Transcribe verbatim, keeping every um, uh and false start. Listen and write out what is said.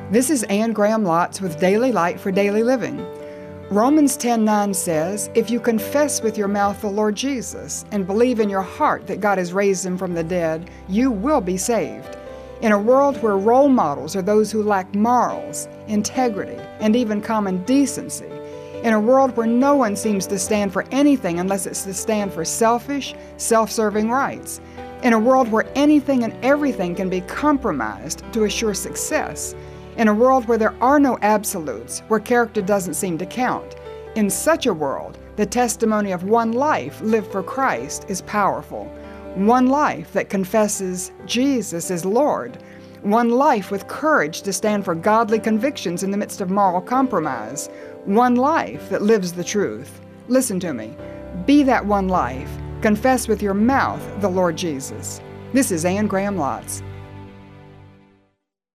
This is Anne Graham Lotz with Daily Light for Daily Living. Romans ten nine says, "If you confess with your mouth the Lord Jesus and believe in your heart that God has raised him from the dead, you will be saved." In a world where role models are those who lack morals, integrity, and even common decency, in a world where no one seems to stand for anything unless it's to stand for selfish, self-serving rights, in a world where anything and everything can be compromised to assure success, in a world where there are no absolutes, where character doesn't seem to count, in such a world, the testimony of one life lived for Christ is powerful. One life that confesses Jesus is Lord. One life with courage to stand for godly convictions in the midst of moral compromise. One life that lives the truth. Listen to me. Be that one life. Confess with your mouth the Lord Jesus. This is Anne Graham Lotz.